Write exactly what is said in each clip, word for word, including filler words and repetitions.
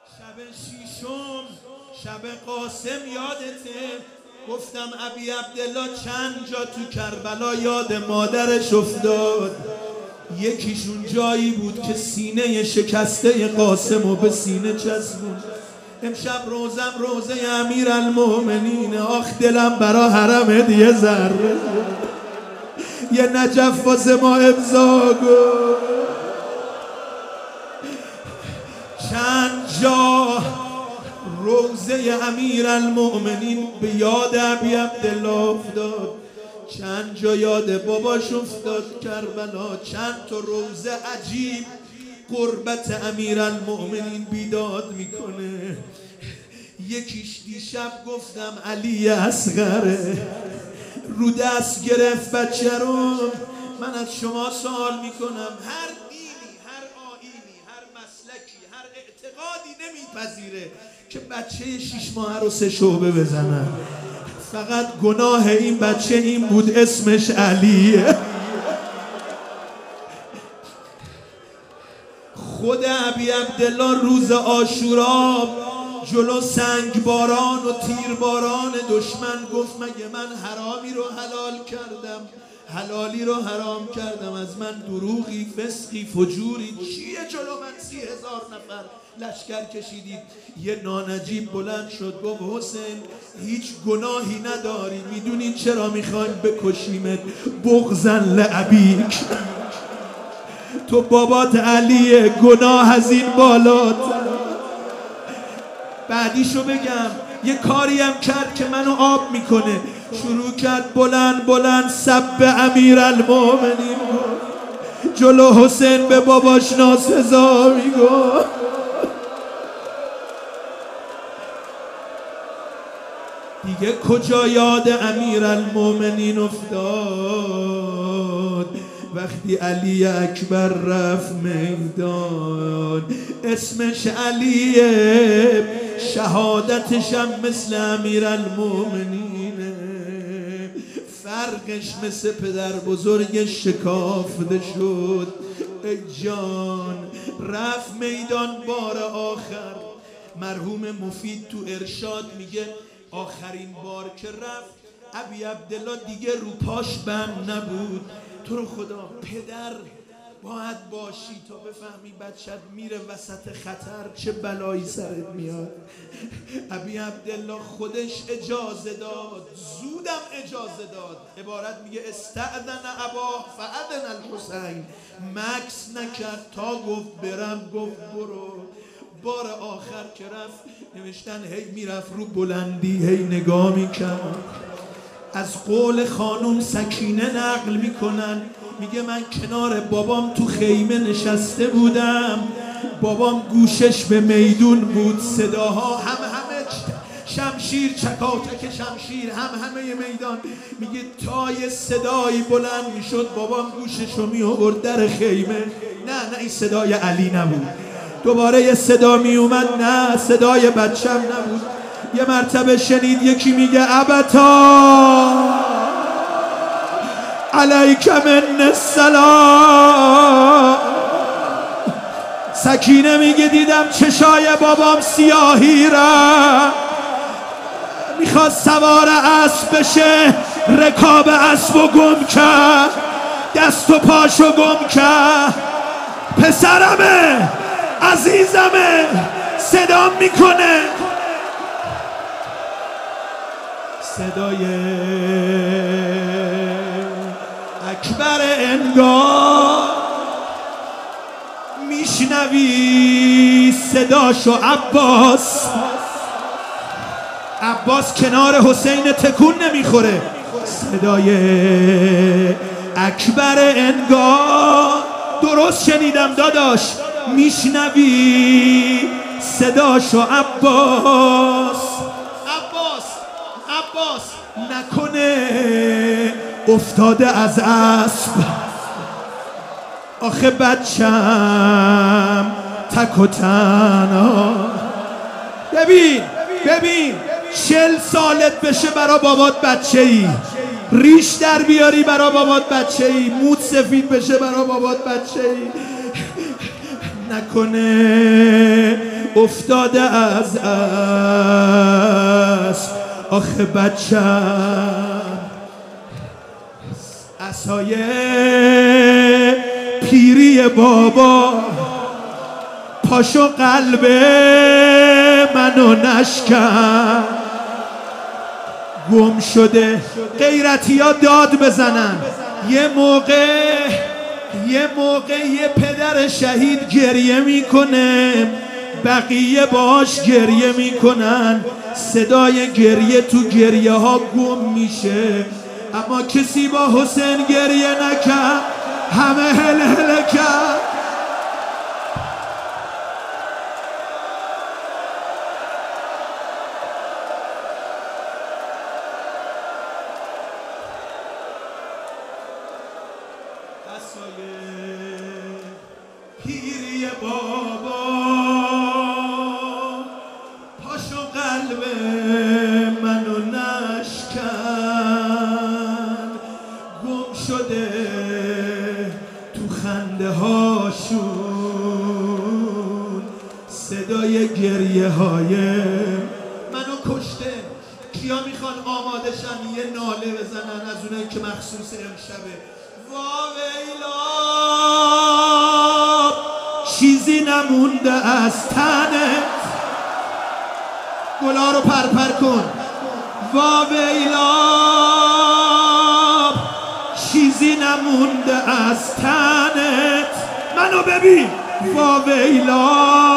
شب شیشم شب قاسم یادته، گفتم ابی عبدالله چند جا تو کربلا یاد مادرش افتاد. یکیشون جایی بود که سینه شکسته قاسم رو به سینه چسبوند. امشب روزم روزه امیر المؤمنین، آخ دلم برا حرمت یه ذره یه نجف واسه ما امضا کن. چند جا روزه امیر المؤمنین به یاد ابی عبدالله افتاد، چند جا یاد باباش افتاد کربلا. چند تا روزه عجیب قربت امیر المؤمنین بیداد میکنه. یکیش دیشب گفتم علی اصغره، رو دست گرفت بچه رو. من از شما سوال میکنم، هر دینی، هر آیینی، هر مسلکی، هر اعتقادی نمیپذیره که بچه شیش ماه رو سه شعبه بزنن. فقط گناه این بچه این بود اسمش علیه. خود ابی عبدالله روز عاشورا جلو سنگ باران و تیر باران دشمن گفت مگه من حرامی رو حلال کردم، حلالی رو حرام کردم؟ از من دروغی، فسقی، فجوری چیه؟ جلو من سی هزار نفر لشکر کشیدید. یه نانجیب بلند شد گفت حسین هیچ گناهی نداری، میدونی چرا میخواین بکشیمت؟ بغضن لابیک، تو بابات علیه، گناه از این بالات. بعدیشو بگم، یه کاری هم کرد که منو آب میکنه. شروع کرد بلند بلند سب امیر المؤمنین، جلو حسین به باباش ناسزا میگو. دیگه کجا یاد امیر المؤمنین افتاد؟ وقتی علی اکبر رفت میدان، اسمش علیه، شهادتش هم مثل امیر المؤمنینه، فرقش مثل پدر بزرگ شکافته شد. ای جان رفت میدان بار آخر. مرحوم مفید تو ارشاد میگه آخرین بار که رفت ابی عبدالله دیگه رو پاش بند نبود. تو رو خدا پدر باید باشی تا بفهمی بچت میره وسط خطر چه بلایی سرت میاد. ابی عبدالله خودش اجازه داد، زودم اجازه داد. عبارت میگه استأذن اباه فاذن الحسین، مکس نکرد تا گفت برم گفت برو. بار آخر که رفت نوشتن هی میرفت رو بلندی هی نگاه میکرد. از قول خانم سکینه نقل میکنن، میگه من کنار بابام تو خیمه نشسته بودم، بابام گوشش به میدون بود، صداها هم همه شمشیر، چکاچک شمشیر هم همه میدان. میگه تا یه صدایی بلند میشد بابام گوشش رو می آورد در خیمه. نه نه این صدای علی نبود. دوباره یه صدا می اومد، نه صدای بچم نبود. یه مرتبه شنید یکی میگه ابتا علیک من السلام. سکینه میگه دیدم چشای بابام سیاهی را، میخواد سوار اسب بشه، رکاب اسب و گم کرد، دست و پاشو گم کرد. پسرمه، عزیزمه، صدام میکنه. صدای اکبر انگار میشنوی صداشو عباس. عباس کنار حسین تکون نمیخوره. صدای اکبر انگار، درست شنیدم داداش، میشنوی صداشو عباس. عباس عباس نکنه افتاده از اسب، آخه بچم تک و تنها. ببین ببین چل سالت بشه برا بابات بچه ای، ریش در بیاری برا بابات بچه ای، موت سفید بشه برا بابات بچه ای. نکنه افتاده از اسب آخه بچم عصای پیری بابا پاشو قلب منو نشکن گم شده غیرتی ها داد بزنن یه موقع یه موقع یه پدر شهید گریه میکنه بقیه باش گریه میکنن صدای گریه تو گریه ها گم میشه اما کسی با حسین گریه نکرد همه هل هل کرد پیری بابا پاشو قلب منو نشکن گم شده تو خنده هاشون صدای گریه های منو کشته کیا میخوان آماده شن یه ناله بزنن از اونایی که مخصوص امشبه واویلا چیزی نمونده از تنت گلا رو پرپر کن واویلا چیزی نمونده از تنت منو ببین واویلا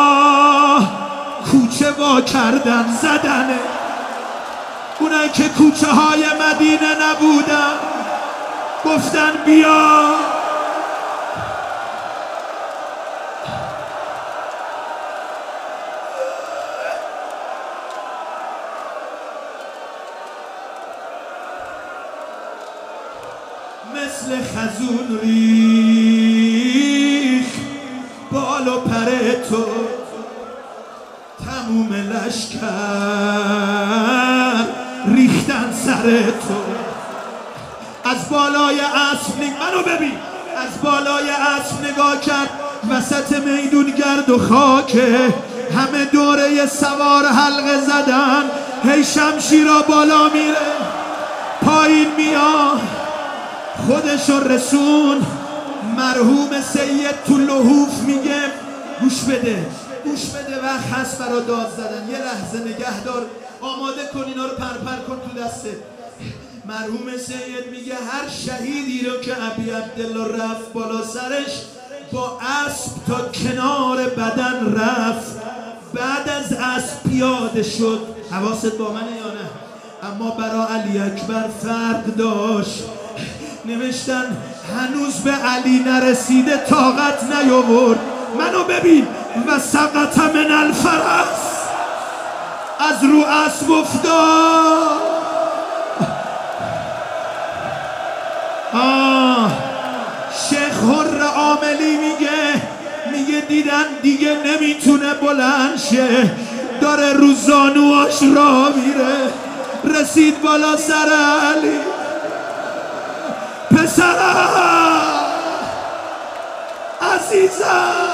کوچه وا کردن زدنه اونایی که کوچه های مدینه نبودن گفتن بیا مثل خزون ریخ بال و پر تو تموم لشکر ریختن سر تو از بالای اسب منو ببین از بالای اسب نگاه کرد وسط میدون گرد و خاکه همه دوره سوار حلقه زدن هی شمشیرا بالا میره پایین میاد خودشو رسون مرحوم سید تو لحوف میگه گوش بده گوش بده وقت هست برا داد زدن یه لحظه نگه دار آماده کن اینا رو پرپر کن تو دسته مرحوم سید میگه هر شهیدی رو که ابی عبدالله رفت بالا سرش با اسب تا کنار بدن رفت بعد از اسب پیاده شد حواست با منه یا نه اما برا علی اکبر فرق داشت نوشتن هنوز به علی نرسیده طاقت نیاورد منو ببین و سقط من الفرس از رو اسب افتاد آه شیخ حر عاملی میگه میگه دیدن دیگه نمیتونه بلند شه داره رو زانواش را میره رسید بالا سر علی پسرم عزیزم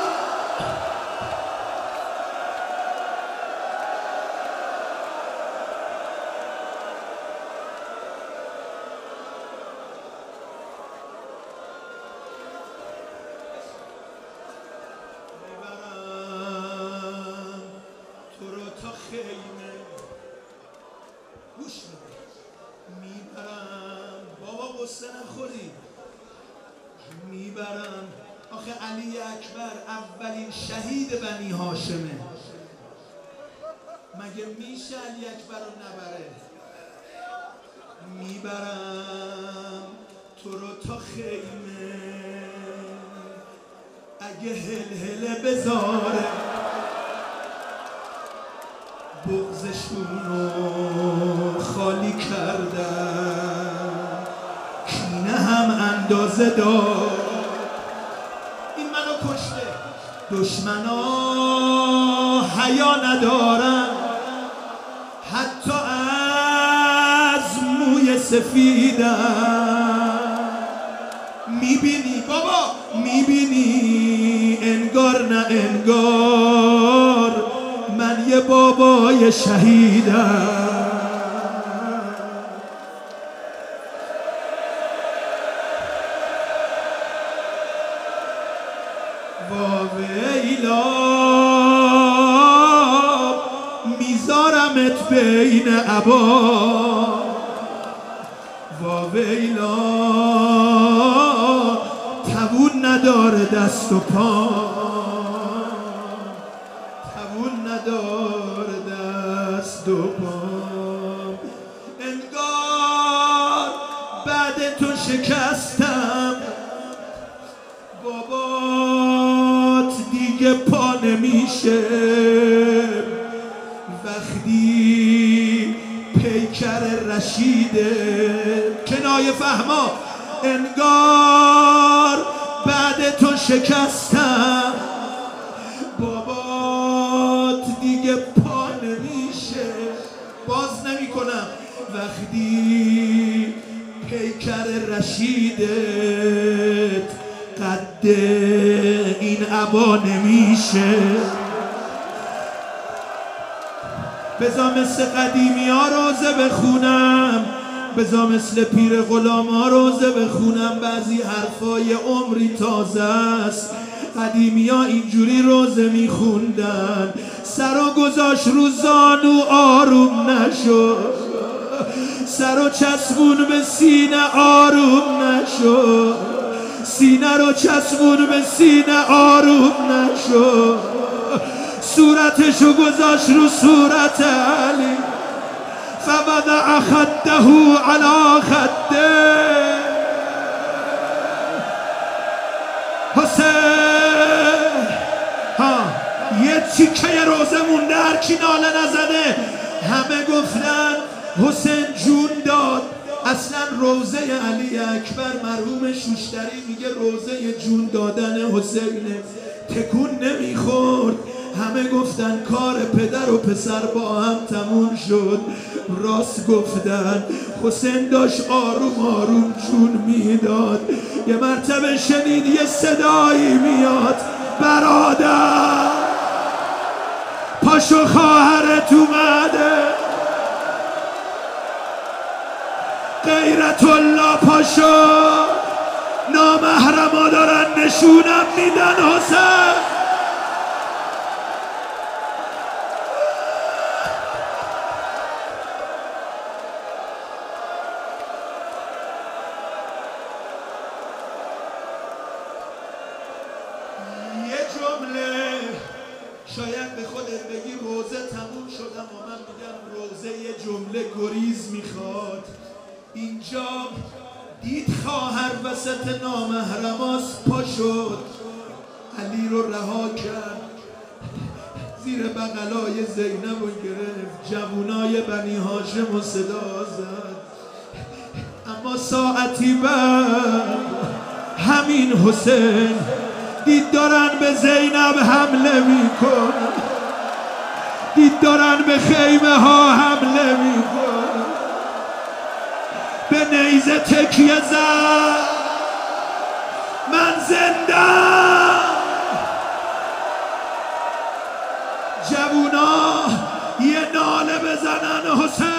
قصه نخوری میبرم آخه علی اکبر اولین شهید بنی هاشمه مگه میشه علی اکبر رو نبره میبرم تو رو تا خیمه اگه هل هله بذاره بغزشونو خالی کردن کینه هم اندازه دار این منو کشته دشمنا حیا ندارن حتی از موی سفیدن میبینی بابا میبینی انگار نه انگار میگه بابای شهیدم. واویلا میذارمت بین عبا، واویلا توون نداره دست و پا، توون نداره دست و پا. انگار بعد تو شکستم، بابات دیگه پا نمیشه. وقتی پیکر رشیده کنایه فهما، انگار بعد تو شکستم، بابات دیگه پا نمیشه. باز نمی کنم. وقتی پیکر رشیدت قد این عبا نمیشه. بزا مثل قدیمی ها روزه بخونم، بزا مثل پیر غلام ها روزه بخونم. بعضی حرفای عمری تازه است. قدیمی ها اینجوری روزه میخوندن، سر و گذاشت رو زانو آروم نشو، سر و چسبون به سینه آروم نشو، سینه رو چسبون به سینه آروم نشو. صورتشو گذاشت رو صورت علی، فوضع خده علی خده. حسین ها یه چیکه روزه مونده، هر کی ناله نزده. همه گفتن حسین جون داد. اصلا روزه علی اکبر مرحوم شوشتری میگه روزه جون دادن حسینه. تکون نمیخورد. همه گفتن کار پدر و پسر با هم تموم شد. راست گفتن. حسین داشت آروم آروم جون میداد. یه مرتبه شنید یه صدایی میاد، برادر پاشو خواهرت اومده. غیرت الله پاشو، نامحرما دارن نشونم میدن. حسین شاید به خودت بگی روزه تموم شد، اما من میگم روزه یه جمله گریز میخواد. اینجا دید خواهر وسط نامحرماس پا شد، علی رو رها کرد، زیر بغلای زینب رو گرفت، جوونای بنی هاشم رو صدا زد. اما ساعتی بعد همین حسین دید دارن به زینب حمله میکن، دید دارن به خیمه ها حمله میکن، به نیزه تکیه زد. من زنده. جوونا یه ناله بزنن حسین.